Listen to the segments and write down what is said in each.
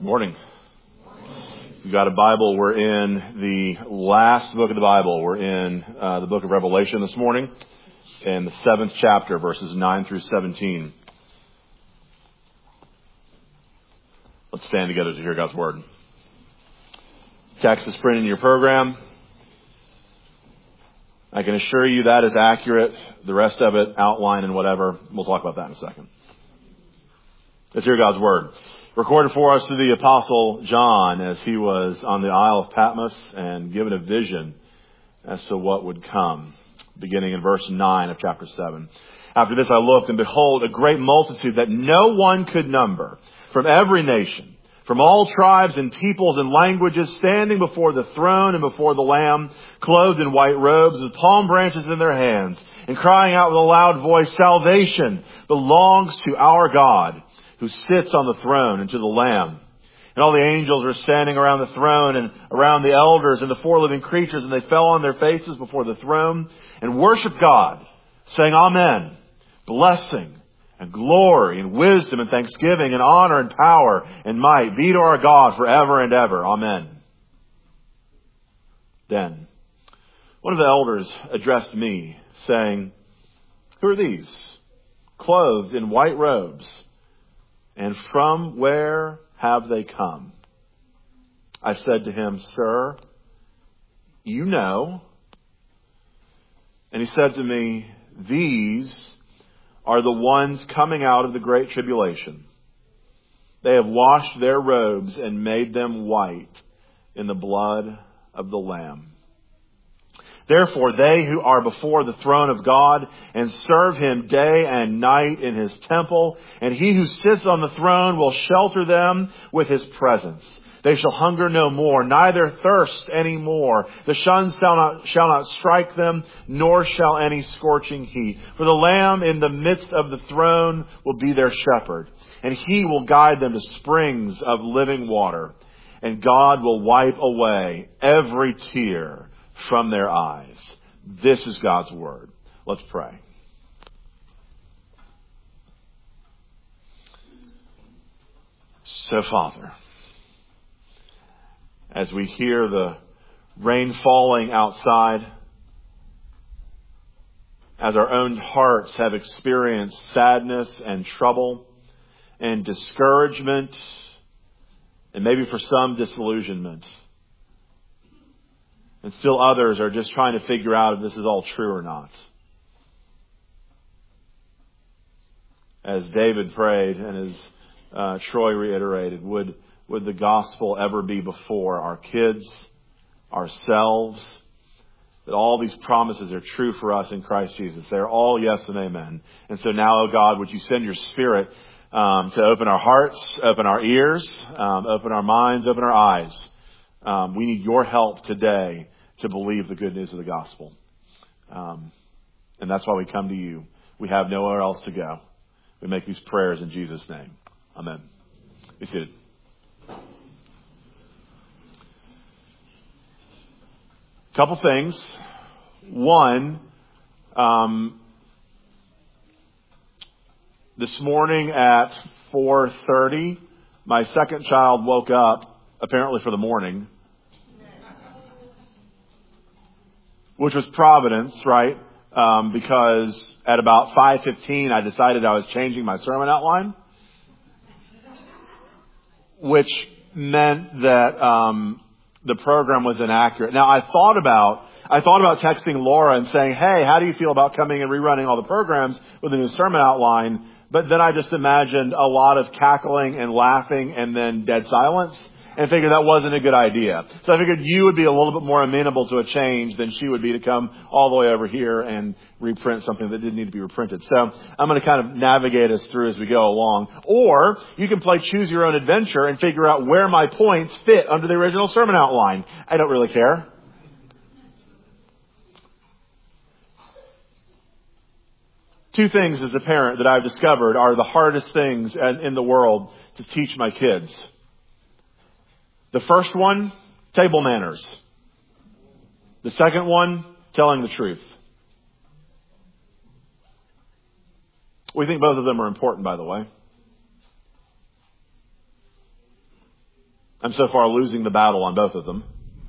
Morning. If you've got a Bible, we're in the last book of the Bible. We're in the book of Revelation this morning, in the 7th chapter, verses 9 through 17. Let's stand together to hear God's Word. Text is printed in your program. I can assure you that is accurate. The rest of it, outline and whatever, we'll talk about that in a second. Let's hear God's Word. Recorded for us through the Apostle John as he was on the Isle of Patmos and given a vision as to what would come, beginning in verse 9 of chapter 7. After this I looked, and behold, a great multitude that no one could number, from every nation, from all tribes and peoples and languages, standing before the throne and before the Lamb, clothed in white robes with palm branches in their hands, and crying out with a loud voice, "Salvation belongs to our God, who sits on the throne, and to the Lamb." And all the angels were standing around the throne and around the elders and the four living creatures, and they fell on their faces before the throne and worshiped God, saying, "Amen. Blessing and glory and wisdom and thanksgiving and honor and power and might be to our God forever and ever. Amen." Then one of the elders addressed me, saying, "Who are these, clothed in white robes? And from where have they come?" I said to him, "Sir, you know." And he said to me, "These are the ones coming out of the great tribulation. They have washed their robes and made them white in the blood of the Lamb. Therefore, they who are before the throne of God and serve him day and night in his temple, and he who sits on the throne will shelter them with his presence. They shall hunger no more, neither thirst any more. The sun shall not strike them, nor shall any scorching heat. For the Lamb in the midst of the throne will be their shepherd, and he will guide them to springs of living water. And God will wipe away every tear from their eyes." This is God's Word. Let's pray. So, Father, as we hear the rain falling outside, as our own hearts have experienced sadness and trouble and discouragement, and maybe for some disillusionment, and still others are just trying to figure out if this is all true or not. As David prayed and as Troy reiterated, would the gospel ever be before our kids, ourselves, that all these promises are true for us in Christ Jesus. They're all yes and amen. And so now, oh God, would you send your Spirit to open our hearts, open our ears, open our minds, open our eyes. We need your help today to believe the good news of the gospel. And that's why we come to you. We have nowhere else to go. We make these prayers in Jesus' name. Amen. Be seated. Couple things. One, this morning at 4:30, my second child woke up, apparently for the morning, which was providence, right? Because at about 5:15, I decided I was changing my sermon outline, which meant that the program was inaccurate. Now, I thought about texting Laura and saying, "Hey, how do you feel about coming and rerunning all the programs with a new sermon outline?" But then I just imagined a lot of cackling and laughing and then dead silence, and figured that wasn't a good idea. So I figured you would be a little bit more amenable to a change than she would be to come all the way over here and reprint something that didn't need to be reprinted. So I'm going to kind of navigate us through as we go along. Or you can play choose your own adventure and figure out where my points fit under the original sermon outline. I don't really care. Two things as a parent that I've discovered are the hardest things in the world to teach my kids. The first one, table manners. The second one, telling the truth. We think both of them are important, by the way. I'm so far losing the battle on both of them.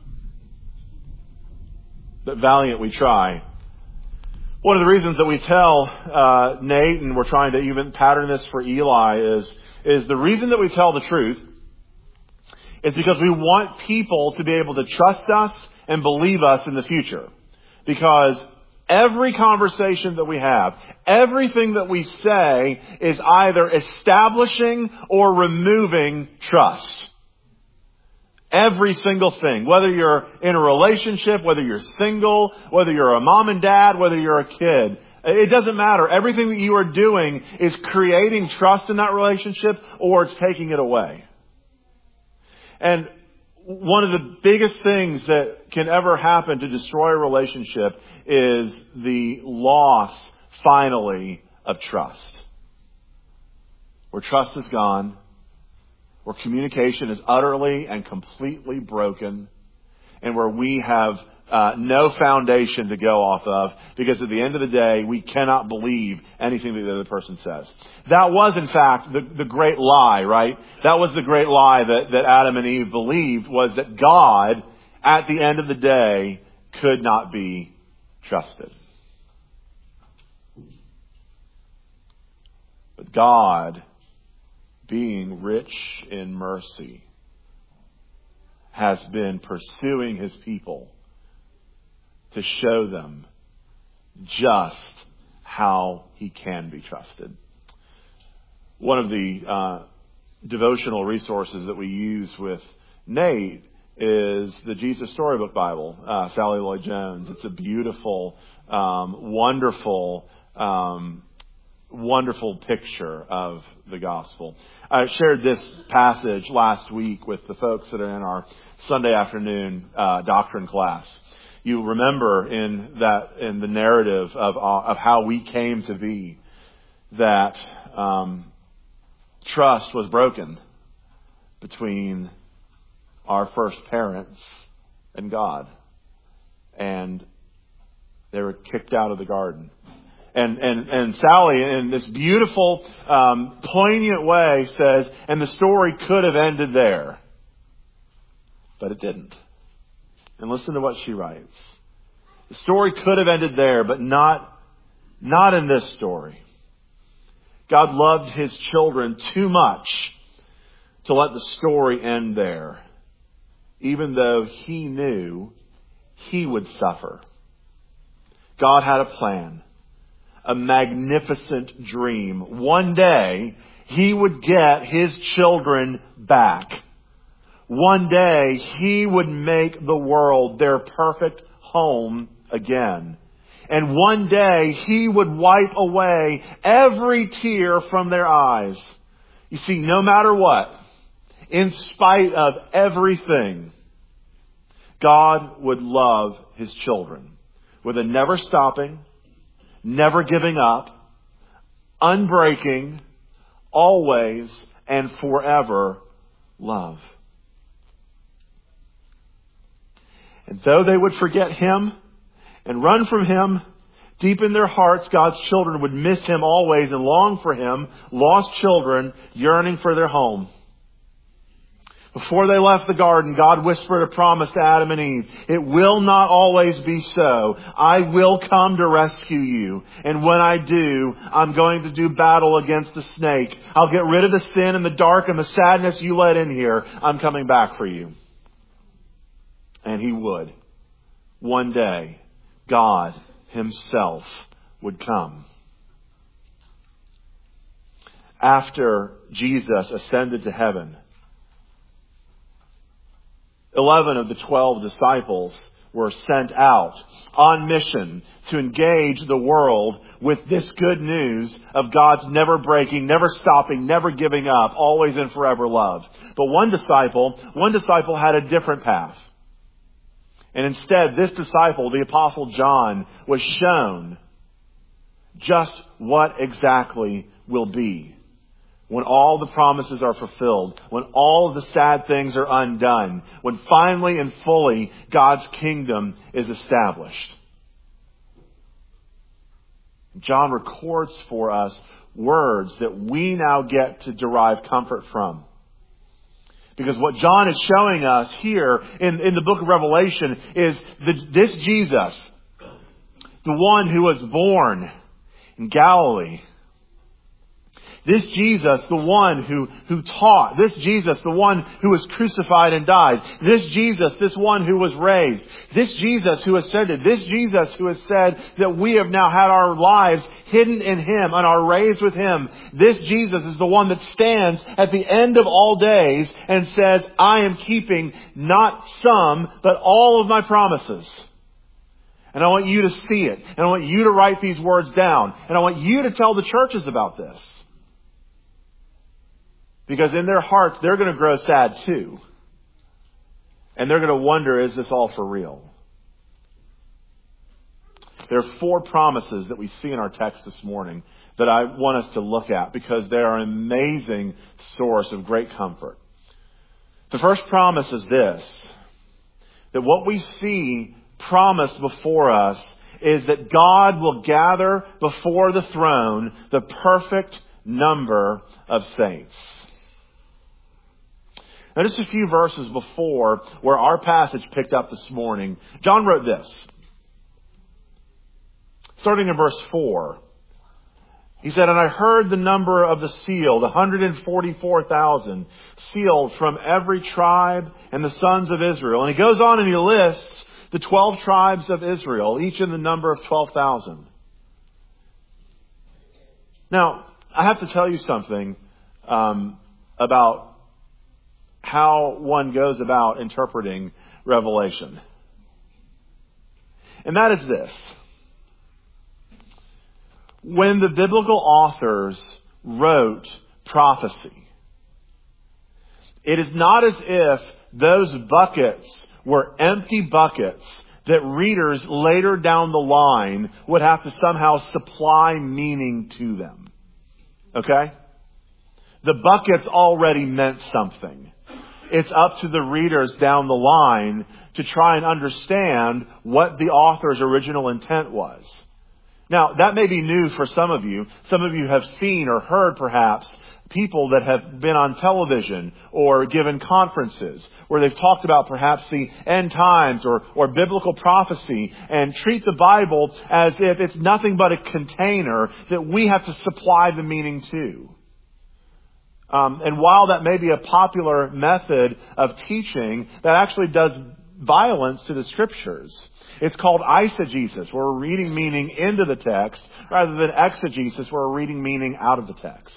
But valiant we try. One of the reasons that we tell Nate, and we're trying to even pattern this for Eli, is the reason that we tell the truth is because we want people to be able to trust us and believe us in the future. Because every conversation that we have, everything that we say is either establishing or removing trust. Every single thing, whether you're in a relationship, whether you're single, whether you're a mom and dad, whether you're a kid, it doesn't matter. Everything that you are doing is creating trust in that relationship or it's taking it away. And one of the biggest things that can ever happen to destroy a relationship is the loss, finally, of trust. Where trust is gone, where communication is utterly and completely broken, and where we have no foundation to go off of, because at the end of the day, we cannot believe anything that the other person says. That was, in fact, the great lie, right? That was the great lie that Adam and Eve believed, was that God, at the end of the day, could not be trusted. But God, being rich in mercy, has been pursuing His people to show them just how He can be trusted. One of the devotional resources that we use with Nate is the Jesus Storybook Bible, Sally Lloyd Jones. It's a beautiful, wonderful picture of the gospel. I shared this passage last week with the folks that are in our Sunday afternoon doctrine class. You remember in the narrative of how we came to be, that trust was broken between our first parents and God, and they were kicked out of the garden. And Sally, in this beautiful, poignant way, says, and the story could have ended there, but it didn't. And listen to what she writes. The story could have ended there, but not in this story. God loved His children too much to let the story end there, even though He knew He would suffer. God had a plan, a magnificent dream. One day, He would get His children back. One day, He would make the world their perfect home again. And one day, He would wipe away every tear from their eyes. You see, no matter what, in spite of everything, God would love His children with a never stopping, never giving up, unbreaking, always and forever love. And though they would forget Him and run from Him, deep in their hearts, God's children would miss Him always and long for Him, lost children yearning for their home. Before they left the garden, God whispered a promise to Adam and Eve. It will not always be so. I will come to rescue you. And when I do, I'm going to do battle against the snake. I'll get rid of the sin and the dark and the sadness you let in here. I'm coming back for you. And He would. One day, God Himself would come. After Jesus ascended to heaven, 11 of the 12 disciples were sent out on mission to engage the world with this good news of God's never breaking, never stopping, never giving up, always and forever love. But one disciple had a different path. And instead, this disciple, the Apostle John, was shown just what exactly will be when all the promises are fulfilled, when all of the sad things are undone, when finally and fully God's kingdom is established. John records for us words that we now get to derive comfort from. Because what John is showing us here in the book of Revelation is this Jesus, the one who was born in Galilee. This Jesus, the one who taught. This Jesus, the one who was crucified and died. This Jesus, this one who was raised. This Jesus who ascended. This Jesus who has said that we have now had our lives hidden in Him and are raised with Him. This Jesus is the one that stands at the end of all days and says, I am keeping not some, but all of my promises. And I want you to see it. And I want you to write these words down. And I want you to tell the churches about this. Because in their hearts, they're going to grow sad too. And they're going to wonder, is this all for real? There are 4 promises that we see in our text this morning that I want us to look at because they are an amazing source of great comfort. The first promise is this, that what we see promised before us is that God will gather before the throne the perfect number of saints. Now, just a few verses before where our passage picked up this morning, John wrote this. Starting in verse 4. He said, and I heard the number of the sealed, 144,000, sealed from every tribe and the sons of Israel. And he goes on and he lists the 12 tribes of Israel, each in the number of 12,000. Now, I have to tell you something about how one goes about interpreting Revelation. And that is this. When the biblical authors wrote prophecy, it is not as if those buckets were empty buckets that readers later down the line would have to somehow supply meaning to them. Okay? The buckets already meant something. It's up to the readers down the line to try and understand what the author's original intent was. Now, that may be new for some of you. Some of you have seen or heard perhaps people that have been on television or given conferences where they've talked about perhaps the end times or biblical prophecy and treat the Bible as if it's nothing but a container that we have to supply the meaning to. And while that may be a popular method of teaching, that actually does violence to the Scriptures. It's called eisegesis, where we're reading meaning into the text, rather than exegesis, where we're reading meaning out of the text.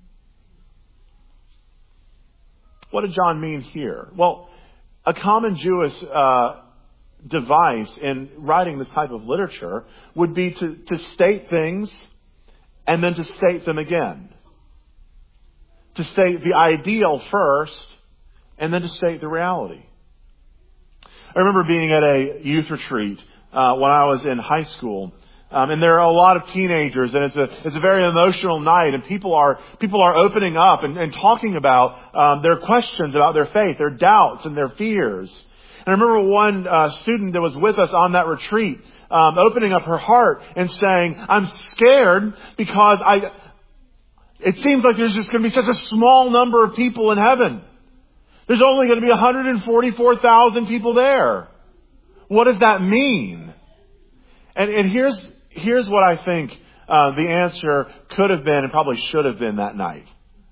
What did John mean here? Well, a common Jewish device in writing this type of literature would be to state things and then to state them again. To state the ideal first, and then to state the reality. I remember being at a youth retreat when I was in high school, and there are a lot of teenagers, and it's a very emotional night, and people are opening up and talking about their questions about their faith, their doubts, and their fears. And I remember one student that was with us on that retreat opening up her heart and saying, "I'm scared because it seems like there's just going to be such a small number of people in heaven. There's only going to be 144,000 people there. What does that mean?" And here's what I think the answer could have been and probably should have been that night.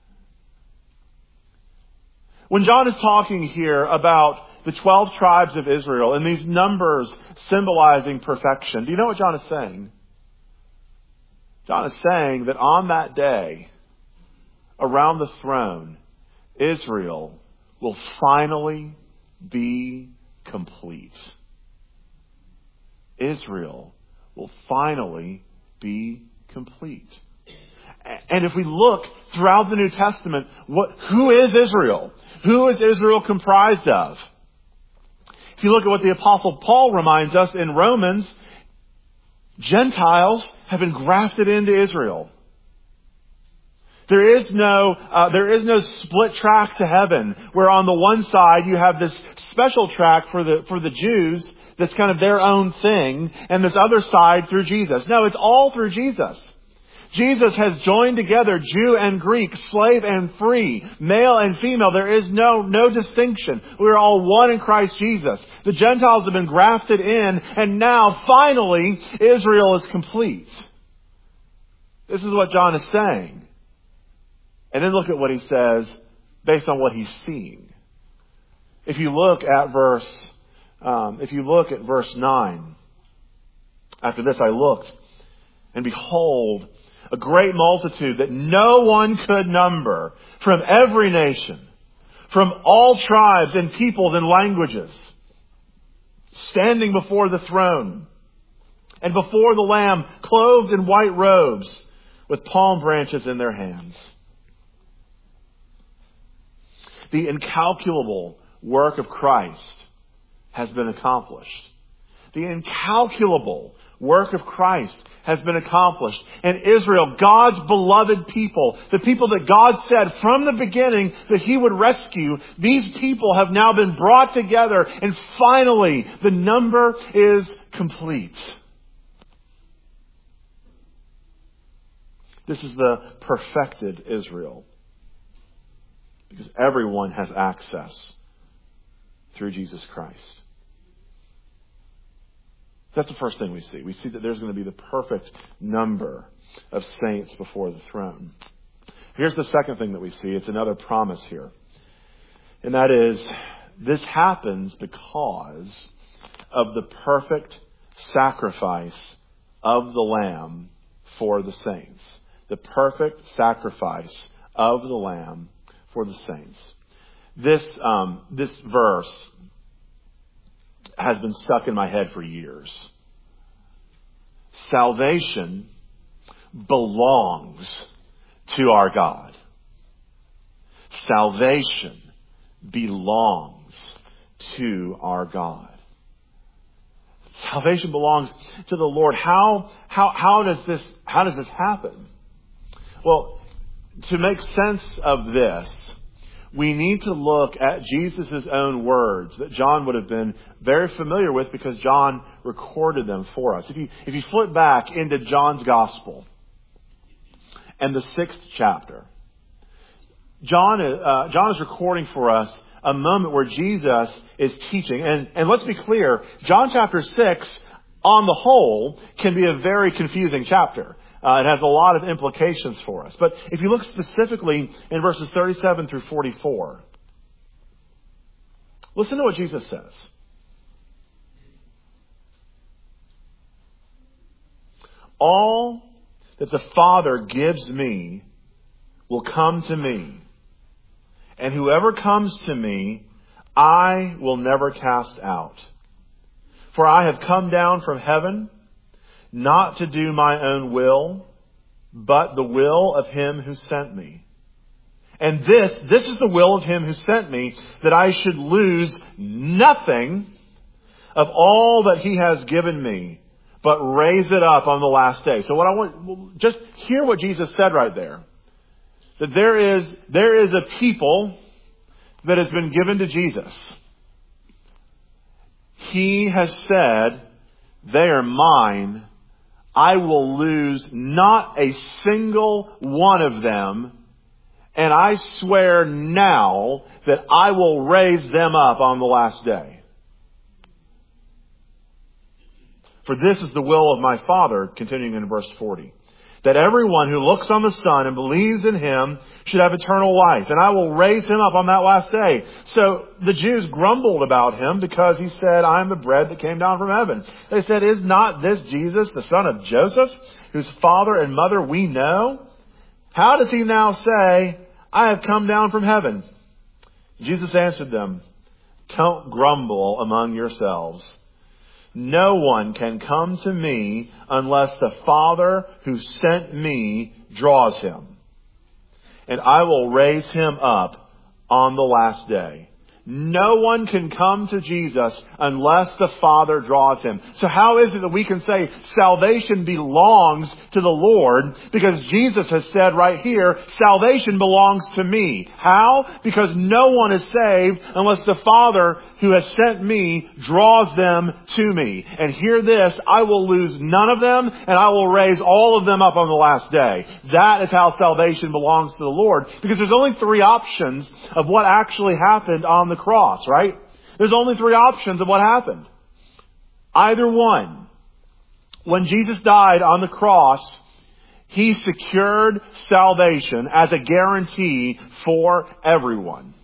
When John is talking here about the 12 tribes of Israel and these numbers symbolizing perfection, do you know what John is saying? John is saying that on that day, around the throne, Israel will finally be complete. Israel will finally be complete. And if we look throughout the New Testament, who is Israel? Who is Israel comprised of? If you look at what the Apostle Paul reminds us in Romans, Gentiles have been grafted into Israel. There is no split track to heaven where on the one side you have this special track for the Jews that's kind of their own thing, and this other side through Jesus. No, it's all through Jesus. Jesus has joined together Jew and Greek, slave and free, male and female. There is no distinction. We are all one in Christ Jesus. The Gentiles have been grafted in, and now, finally, Israel is complete. This is what John is saying. And then look at what he says based on what he's seeing. If you look at verse 9, after this I looked, and behold, a great multitude that no one could number, from every nation, from all tribes and peoples and languages, standing before the throne and before the Lamb, clothed in white robes, with palm branches in their hands. The incalculable work of Christ has been accomplished. The incalculable work of Christ has been accomplished. And Israel, God's beloved people, the people that God said from the beginning that He would rescue, these people have now been brought together, and finally the number is complete. This is the perfected Israel, because everyone has access through Jesus Christ. That's the first thing we see. We see that there's going to be the perfect number of saints before the throne. Here's the second thing that we see. It's another promise here. And that is, this happens because of the perfect sacrifice of the Lamb for the saints. The perfect sacrifice of the Lamb for the saints. This verse has been stuck in my head for years. Salvation belongs to our God. Salvation belongs to our God. Salvation belongs to the Lord. How does this happen? Well, to make sense of this, we need to look at Jesus' own words that John would have been very familiar with, because John recorded them for us. If you flip back into John's Gospel and the 6th chapter, John is recording for us a moment where Jesus is teaching. And let's be clear, John chapter 6, on the whole, can be a very confusing chapter. It has a lot of implications for us. But if you look specifically in verses 37 through 44, listen to what Jesus says. All that the Father gives me will come to me, and whoever comes to me, I will never cast out. For I have come down from heaven, not to do my own will, but the will of Him who sent me. And this is the will of Him who sent me, that I should lose nothing of all that He has given me, but raise it up on the last day. So just hear what Jesus said right there. That there is a people that has been given to Jesus. He has said, they are mine. I will lose not a single one of them. And I swear now that I will raise them up on the last day. For this is the will of my Father, continuing in verse 40, that everyone who looks on the Son and believes in Him should have eternal life, and I will raise him up on that last day. So the Jews grumbled about Him because He said, I am the bread that came down from heaven. They said, is not this Jesus, the son of Joseph, whose father and mother we know? How does He now say, I have come down from heaven? Jesus answered them, don't grumble among yourselves. No one can come to me unless the Father who sent me draws him. And I will raise him up on the last day. no one can come to Jesus unless the Father draws him. So how is it that we can say salvation belongs to the Lord? Because Jesus has said right here, salvation belongs to me. How? Because no one is saved unless the Father who has sent me draws them to me. And hear this, I will lose none of them, and I will raise all of them up on the last day. That is how salvation belongs to the Lord. Because there's only three options of what actually happened on the cross, right? There's only three options of what happened. Either one. When Jesus died on the cross, he secured salvation as a guarantee for everyone.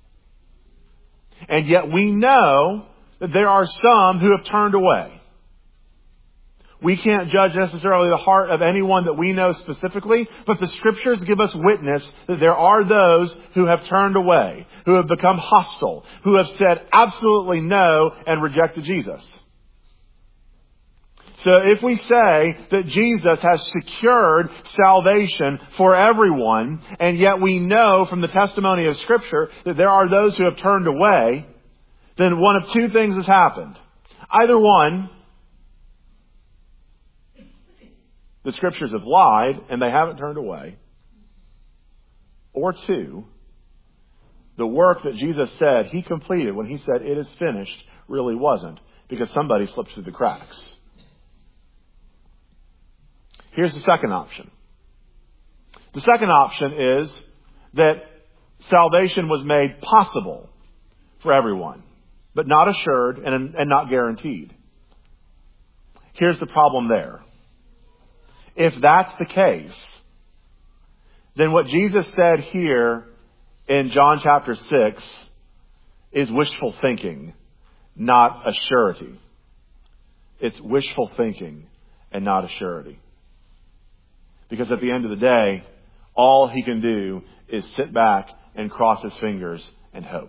And yet we know that there are some who have turned away. We can't judge necessarily the heart of anyone that we know specifically, but the Scriptures give us witness that there are those who have turned away, who have become hostile, who have said absolutely no and rejected Jesus. So if we say that Jesus has secured salvation for everyone, and yet we know from the testimony of Scripture that there are those who have turned away, then one of two things has happened. Either one, the Scriptures have lied and they haven't turned away. Or two, the work that Jesus said he completed when he said it is finished really wasn't, because somebody slipped through the cracks. Here's the second option. The second option is that salvation was made possible for everyone, but not assured and not guaranteed. Here's the problem there. If that's the case, then what Jesus said here in John chapter 6 is wishful thinking, not a surety. It's wishful thinking and not a surety. Because at the end of the day, all he can do is sit back and cross his fingers and hope.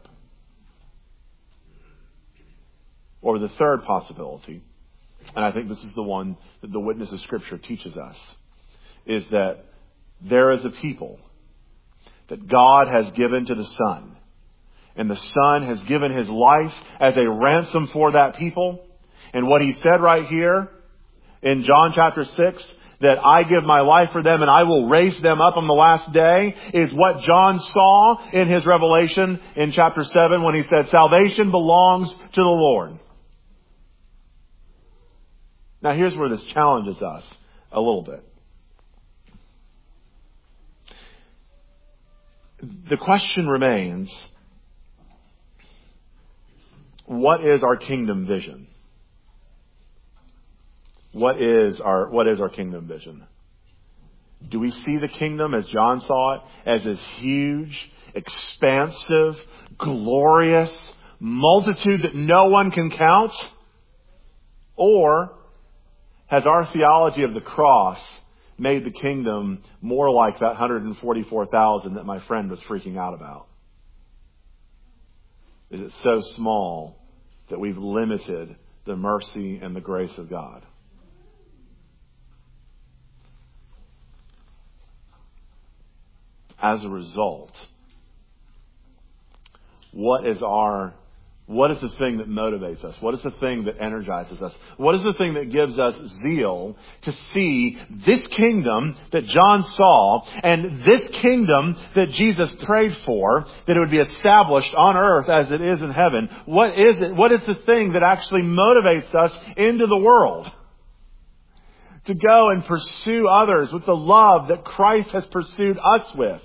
Or the third possibility, and I think this is the one that the witness of Scripture teaches us, is that there is a people that God has given to the Son. And the Son has given his life as a ransom for that people. And what he said right here in John chapter 6, that I give my life for them and I will raise them up on the last day, is what John saw in his revelation in chapter 7 when he said, salvation belongs to the Lord. Now here's where this challenges us a little bit. The question remains, what is our kingdom vision? What is our kingdom vision? Do we see the kingdom as John saw it, as this huge, expansive, glorious multitude that no one can count? Or has our theology of the cross made the kingdom more like that 144,000 that my friend was freaking out about? Is it so small that we've limited the mercy and the grace of God? As a result, what is the thing that motivates us? What is the thing that energizes us? What is the thing that gives us zeal to see this kingdom that John saw and this kingdom that Jesus prayed for, that it would be established on earth as it is in heaven? What is it? What is the thing that actually motivates us into the world? To go and pursue others with the love that Christ has pursued us with?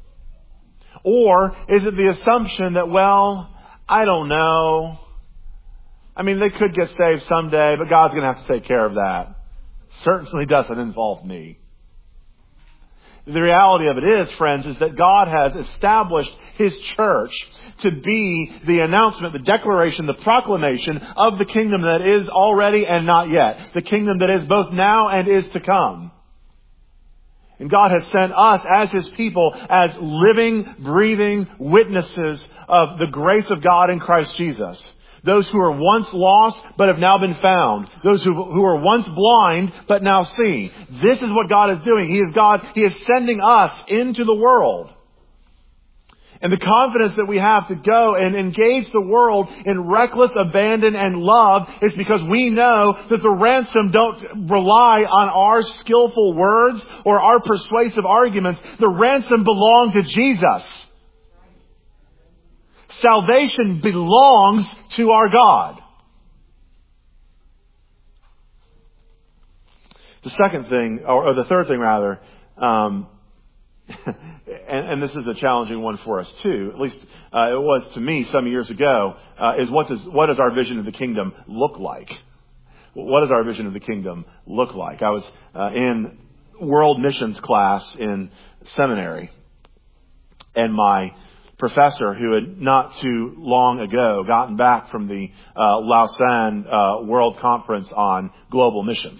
Or is it the assumption that, well, I don't know. I mean, they could get saved someday, but God's going to have to take care of that. Certainly doesn't involve me. The reality of it is, friends, is that God has established His church to be the announcement, the declaration, the proclamation of the kingdom that is already and not yet. The kingdom that is both now and is to come. And God has sent us as His people as living, breathing witnesses of the grace of God in Christ Jesus. Those who were once lost but have now been found. Those who were once blind but now see. This is what God is doing. He is God. He is sending us into the world. And the confidence that we have to go and engage the world in reckless abandon and love is because we know that the ransom don't rely on our skillful words or our persuasive arguments. The ransom belongs to Jesus. Salvation belongs to our God. The second thing, or the third thing rather, and this is a challenging one for us too, at least it was to me some years ago, is what does our vision of the kingdom look like? What does our vision of the kingdom look like? I was in world missions class in seminary, and my professor, who had not too long ago gotten back from the Lausanne World Conference on Global Missions.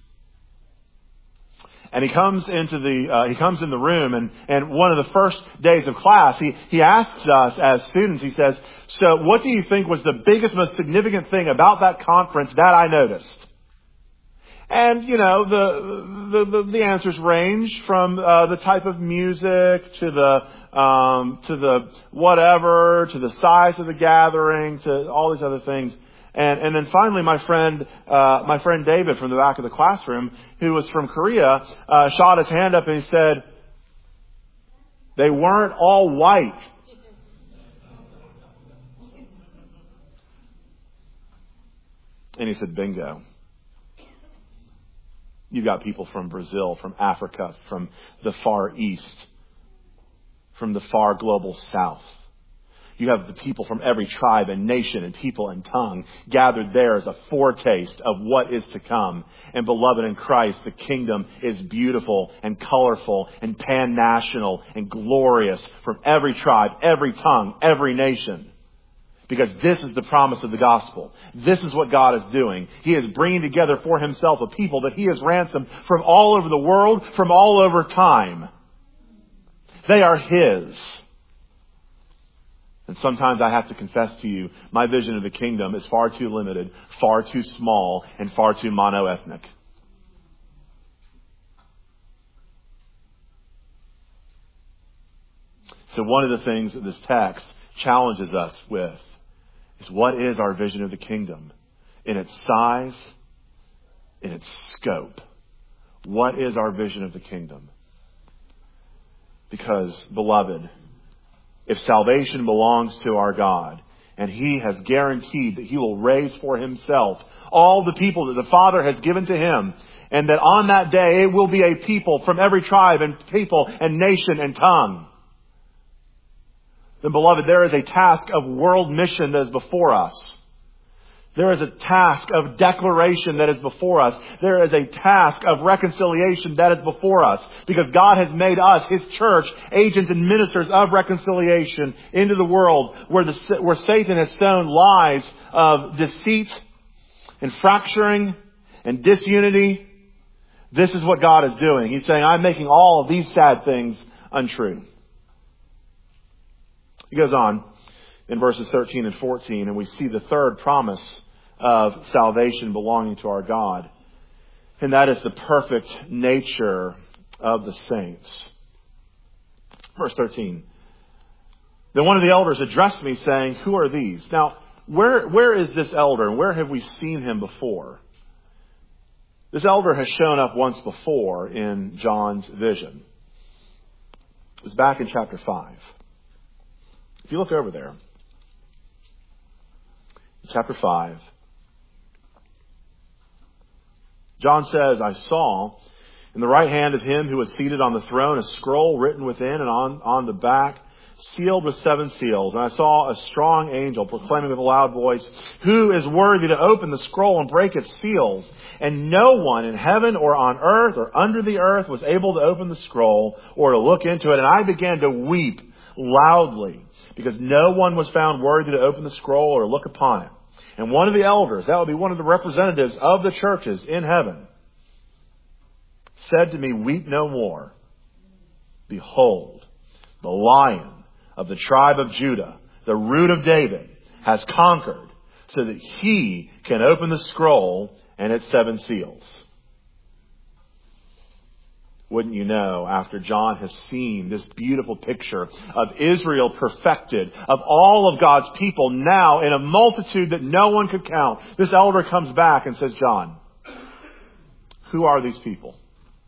And he comes in the room, and one of the first days of class, he asks us as students, he says, "So what do you think was the biggest, most significant thing about that conference that I noticed?" And, you know, the answers range from the type of music to the whatever, to the size of the gathering, to all these other things. And then finally, my friend David from the back of the classroom, who was from Korea, shot his hand up and he said, "They weren't all white." And he said, "Bingo. You've got people from Brazil, from Africa, from the Far East, from the far global South. You have the people from every tribe and nation and people and tongue gathered there as a foretaste of what is to come. And beloved in Christ, the kingdom is beautiful and colorful and pan-national and glorious from every tribe, every tongue, every nation. Because this is the promise of the gospel. This is what God is doing. He is bringing together for himself a people that he has ransomed from all over the world, from all over time. They are his. And sometimes I have to confess to you, my vision of the kingdom is far too limited, far too small, and far too mono-ethnic. So one of the things that this text challenges us with is, what is our vision of the kingdom in its size, in its scope? What is our vision of the kingdom? Because, beloved, if salvation belongs to our God, and he has guaranteed that he will raise for himself all the people that the Father has given to him, and that on that day it will be a people from every tribe and people and nation and tongue, then, beloved, there is a task of world mission that is before us. There is a task of declaration that is before us. There is a task of reconciliation that is before us. Because God has made us, his church, agents and ministers of reconciliation into the world where Satan has sown lies of deceit and fracturing and disunity. This is what God is doing. He's saying, I'm making all of these sad things untrue. He goes on in verses 13 and 14, and we see the third promise of salvation belonging to our God. And that is the perfect nature of the saints. Verse 13. Then one of the elders addressed me saying, "Who are these?" Now, where is this elder? And where have we seen him before? This elder has shown up once before in John's vision. It was back in chapter 5. If you look over there, chapter 5, John says, "I saw in the right hand of him who was seated on the throne a scroll written within and on the back, sealed with 7 seals. And I saw a strong angel proclaiming with a loud voice, 'Who is worthy to open the scroll and break its seals?' And no one in heaven or on earth or under the earth was able to open the scroll or to look into it. And I began to weep loudly, because no one was found worthy to open the scroll or look upon it. And one of the elders," that would be one of the representatives of the churches in heaven, "said to me, 'Weep no more. Behold, the Lion of the tribe of Judah, the Root of David, has conquered, so that he can open the scroll and its 7 seals.'" wouldn't you know, after John has seen this beautiful picture of Israel perfected, of all of God's people now in a multitude that no one could count, this elder comes back and says, John, who are these people?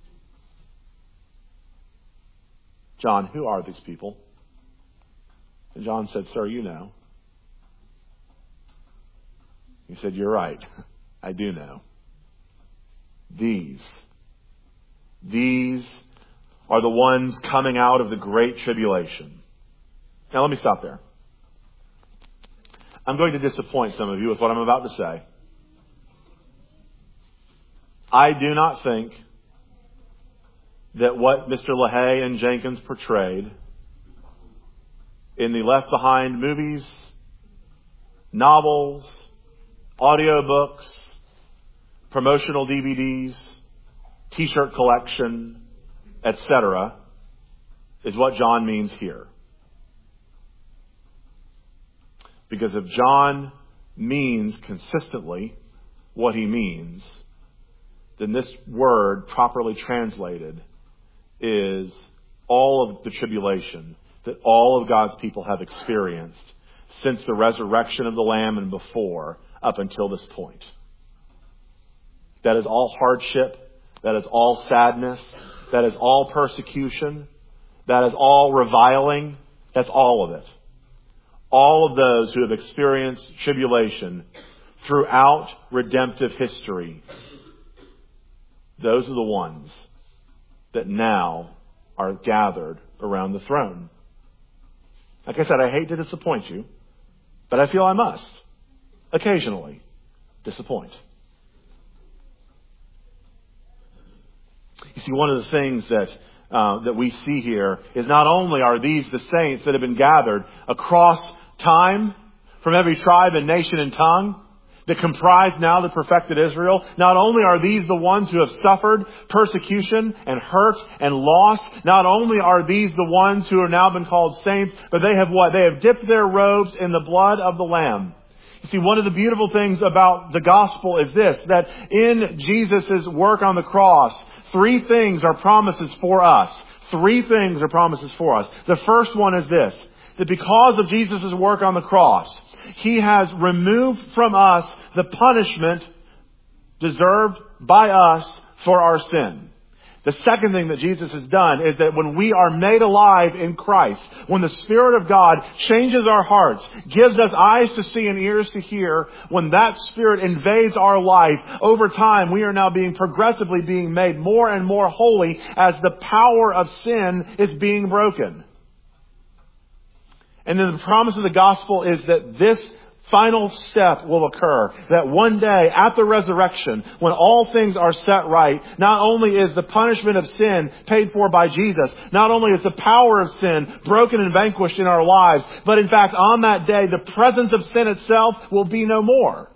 John, who are these people? And John said, sir, you know. He said, you're right. I do know. These are the ones coming out of the great tribulation. Now let me stop there. I'm going to disappoint some of you with what I'm about to say. I do not think that what Mr. LaHaye and Jenkins portrayed in the Left Behind movies, novels, audiobooks, promotional DVDs, T-shirt collection, etc., is what John means here. Because if John means consistently what he means, then this word properly translated is all of the tribulation that all of God's people have experienced since the resurrection of the Lamb and before up until this point. That is all hardship. That is all sadness. That is all persecution. That is all reviling. That's all of it. All of those who have experienced tribulation throughout redemptive history, those are the ones that now are gathered around the throne. Like I said, I hate to disappoint you, but I feel I must occasionally disappoint. You see, one of the things that we see here is not only are these the saints that have been gathered across time from every tribe and nation and tongue that comprise now the perfected Israel. Not only are these the ones who have suffered persecution and hurt and loss. Not only are these the ones who have now been called saints, but they have what? They have dipped their robes in the blood of the Lamb. You see, one of the beautiful things about the gospel is this, that in Jesus' work on the cross, three things are promises for us. Three things are promises for us. The first one is this, that because of Jesus' work on the cross, He has removed from us the punishment deserved by us for our sin. The second thing that Jesus has done is that when we are made alive in Christ, when the Spirit of God changes our hearts, gives us eyes to see and ears to hear, when that Spirit invades our life, over time we are now progressively being made more and more holy as the power of sin is being broken. And then the promise of the gospel is that this final step will occur. That one day at the resurrection, when all things are set right, not only is the punishment of sin paid for by Jesus, not only is the power of sin broken and vanquished in our lives, but in fact on that day the presence of sin itself will be no more.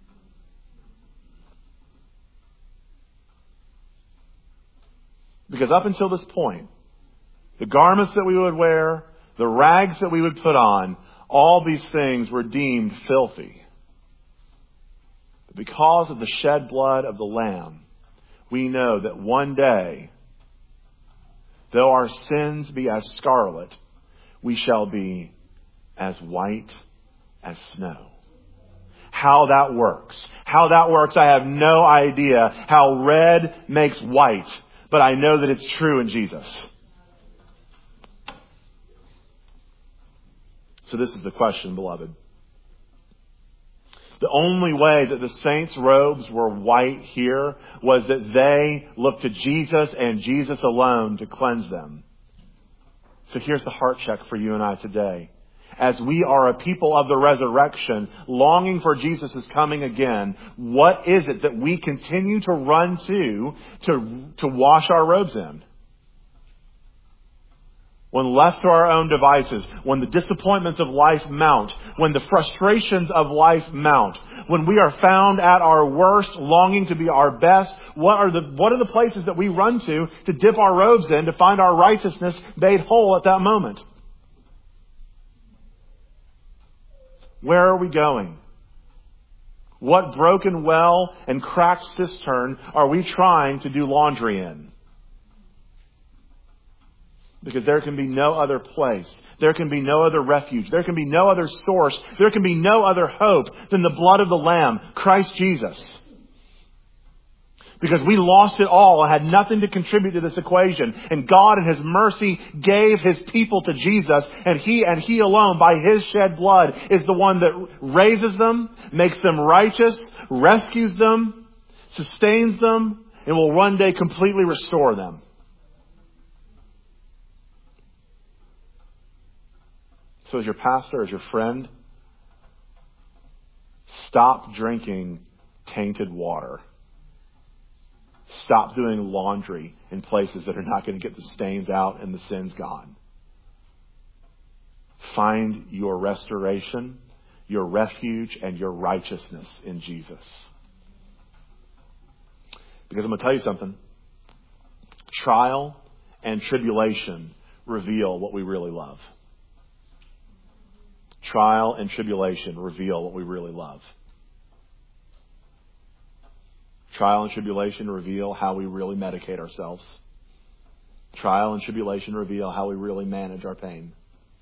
Because up until this point, the garments that we would wear, the rags that we would put on, all these things were deemed filthy. But because of the shed blood of the Lamb, we know that one day, though our sins be as scarlet, we shall be as white as snow. How that works, I have no idea how red makes white, but I know that it's true in Jesus. So this is the question, beloved. The only way that the saints' robes were white here was that they looked to Jesus and Jesus alone to cleanse them. So here's the heart check for you and I today. As we are a people of the resurrection, longing for Jesus' coming again, what is it that we continue to run to wash our robes in? When left to our own devices, when the disappointments of life mount, when the frustrations of life mount, when we are found at our worst, longing to be our best, what are the places that we run to dip our robes in, to find our righteousness made whole at that moment? Where are we going? What broken well and cracked cistern are we trying to do laundry in? Because there can be no other place. There can be no other refuge. There can be no other source. There can be no other hope than the blood of the Lamb, Christ Jesus. Because we lost it all and had nothing to contribute to this equation. And God in His mercy gave His people to Jesus. And He alone, by His shed blood, is the one that raises them, makes them righteous, rescues them, sustains them, and will one day completely restore them. So as your pastor, as your friend, stop drinking tainted water. Stop doing laundry in places that are not going to get the stains out and the sins gone. Find your restoration, your refuge, and your righteousness in Jesus. Because I'm going to tell you something. Trial and tribulation reveal what we really love. Trial and tribulation reveal what we really love. Trial and tribulation reveal how we really medicate ourselves. Trial and tribulation reveal how we really manage our pain.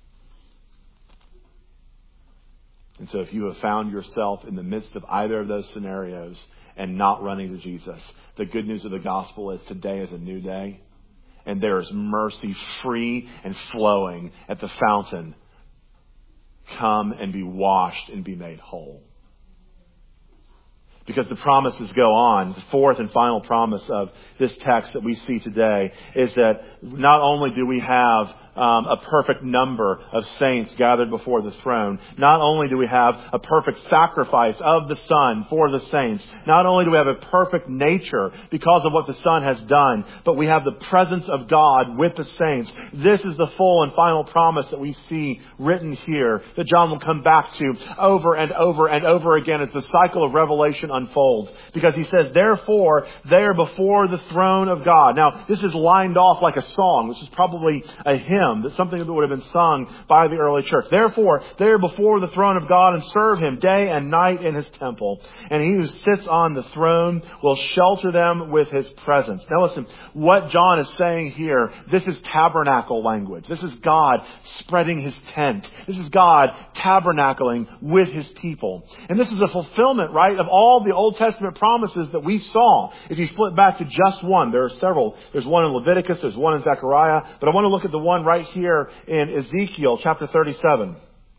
And so if you have found yourself in the midst of either of those scenarios and not running to Jesus, the good news of the gospel is today is a new day. And there is mercy free and flowing at the fountain. Come and be washed and be made whole. Because the promises go on. The fourth and final promise of this text that we see today is that not only do we have a perfect number of saints gathered before the throne, not only do we have a perfect sacrifice of the Son for the saints, not only do we have a perfect nature because of what the Son has done, but we have the presence of God with the saints. This is the full and final promise that we see written here that John will come back to over and over and over again as the cycle of Revelation unfolds. Because he says, therefore, they are before the throne of God. Now, this is lined off like a song. This is probably a hymn. That's something that would have been sung by the early church. Therefore, they are before the throne of God and serve Him day and night in His temple. And He who sits on the throne will shelter them with His presence. Now listen, what John is saying here, this is tabernacle language. This is God spreading His tent. This is God tabernacling with His people. And this is a fulfillment, right, of all the Old Testament promises that we saw. If you flip back to just one, there are several. There's one in Leviticus, there's one in Zechariah, but I want to look at the one right here in Ezekiel chapter 37.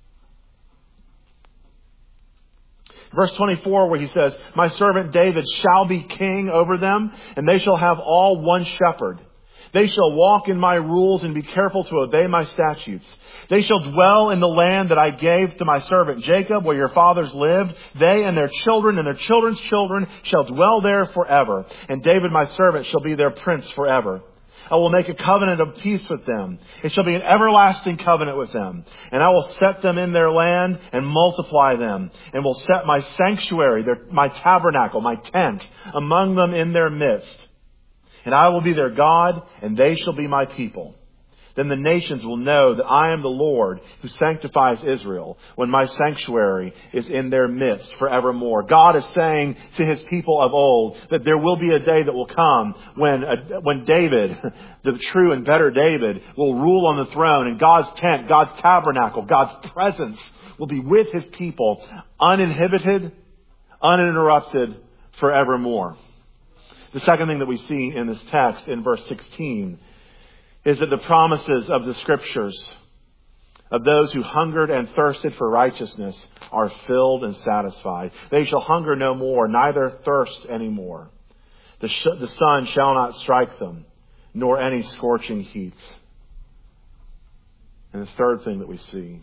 Verse 24, where he says, my servant David shall be king over them, and they shall have all one shepherd. They shall walk in my rules and be careful to obey my statutes. They shall dwell in the land that I gave to my servant Jacob, where your fathers lived. They and their children and their children's children shall dwell there forever. And David my servant shall be their prince forever. I will make a covenant of peace with them. It shall be an everlasting covenant with them. And I will set them in their land and multiply them. And will set my sanctuary, my tabernacle, my tent, among them in their midst. And I will be their God, and they shall be my people. Then the nations will know that I am the Lord who sanctifies Israel, when my sanctuary is in their midst forevermore. God is saying to His people of old that there will be a day that will come when David, the true and better David, will rule on the throne, and God's tent, God's tabernacle, God's presence will be with His people, uninhibited, uninterrupted, forevermore. The second thing that we see in this text in verse 16 is that the promises of the Scriptures of those who hungered and thirsted for righteousness are filled and satisfied. They shall hunger no more, neither thirst any more. The sun shall not strike them, nor any scorching heat. And the third thing that we see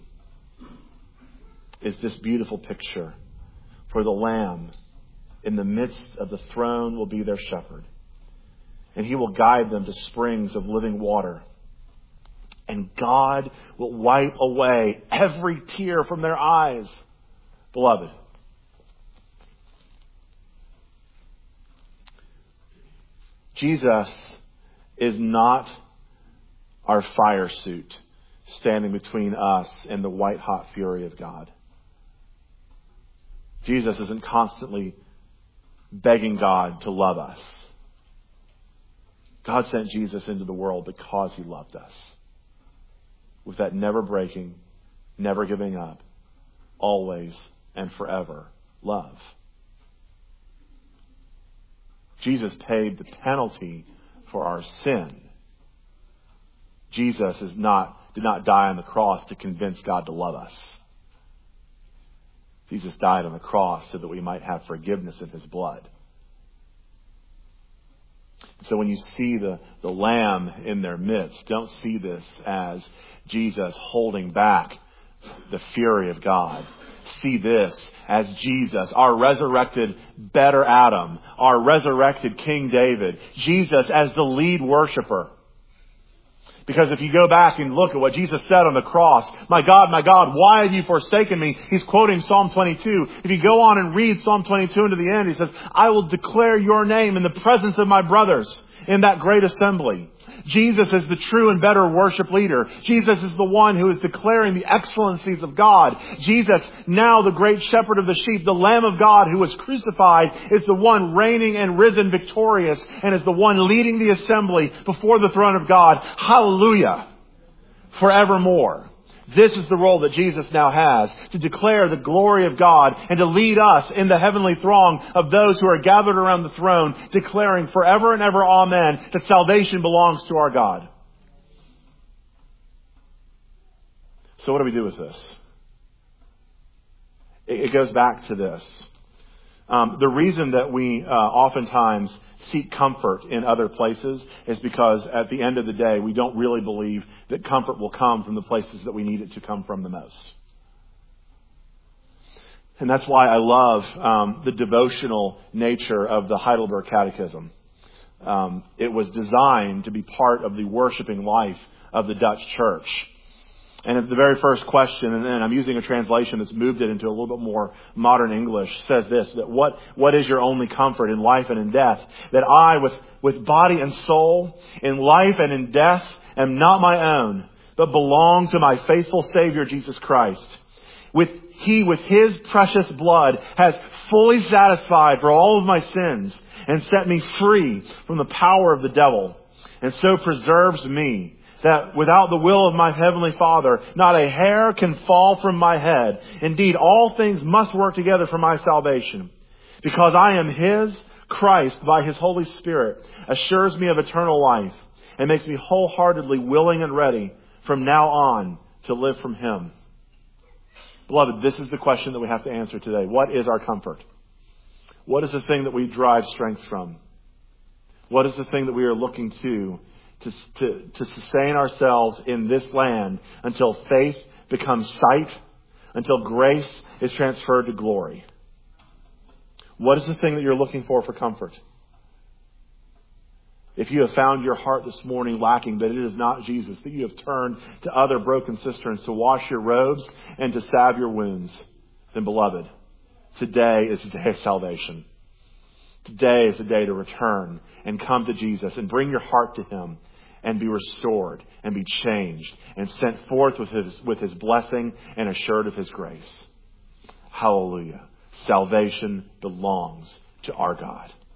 is this beautiful picture. For the Lamb in the midst of the throne will be their shepherd. And He will guide them to springs of living water. And God will wipe away every tear from their eyes. Beloved, Jesus is not our fire suit standing between us and the white hot fury of God. Jesus isn't constantly begging God to love us. God sent Jesus into the world because He loved us. with that never breaking, never giving up, always and forever love. Jesus paid the penalty for our sin. Jesus did not die on the cross to convince God to love us. Jesus died on the cross so that we might have forgiveness in His blood. So when you see the Lamb in their midst, don't see this as Jesus holding back the fury of God. See this as Jesus, our resurrected better Adam, our resurrected King David. Jesus as the lead worshiper. Because if you go back and look at what Jesus said on the cross, my God, why have you forsaken me? He's quoting Psalm 22. If you go on and read Psalm 22 into the end, he says, I will declare your name in the presence of my brothers in that great assembly. Jesus is the true and better worship leader. Jesus is the one who is declaring the excellencies of God. Jesus, now the great shepherd of the sheep, the Lamb of God who was crucified, is the one reigning and risen victorious and is the one leading the assembly before the throne of God. Hallelujah. Forevermore. This is the role that Jesus now has, to declare the glory of God and to lead us in the heavenly throng of those who are gathered around the throne, declaring forever and ever, amen, that salvation belongs to our God. So what do we do with this? It goes back to this. The reason that we oftentimes seek comfort in other places is because at the end of the day, we don't really believe that comfort will come from the places that we need it to come from the most. And that's why I love the devotional nature of the Heidelberg Catechism. It was designed to be part of the worshiping life of the Dutch church. And the very first question, and then I'm using a translation that's moved it into a little bit more modern English, says this, that what is your only comfort in life and in death? That I, with body and soul, in life and in death, am not my own, but belong to my faithful Savior, Jesus Christ. He, with His precious blood, has fully satisfied for all of my sins and set me free from the power of the devil, and so preserves me, that without the will of my Heavenly Father, not a hair can fall from my head. Indeed, all things must work together for my salvation. Because I am His, Christ, by His Holy Spirit, assures me of eternal life and makes me wholeheartedly willing and ready from now on to live from Him. Beloved, this is the question that we have to answer today. What is our comfort? What is the thing that we derive strength from? What is the thing that we are looking to sustain ourselves in this land until faith becomes sight, until grace is transferred to glory? What is the thing that you're looking for comfort? If you have found your heart this morning lacking, that it is not Jesus, that you have turned to other broken cisterns to wash your robes and to salve your wounds, then beloved, today is the day of salvation. Today is the day to return and come to Jesus and bring your heart to Him and be restored and be changed and sent forth with His blessing and assured of His grace. Hallelujah. Salvation belongs to our God.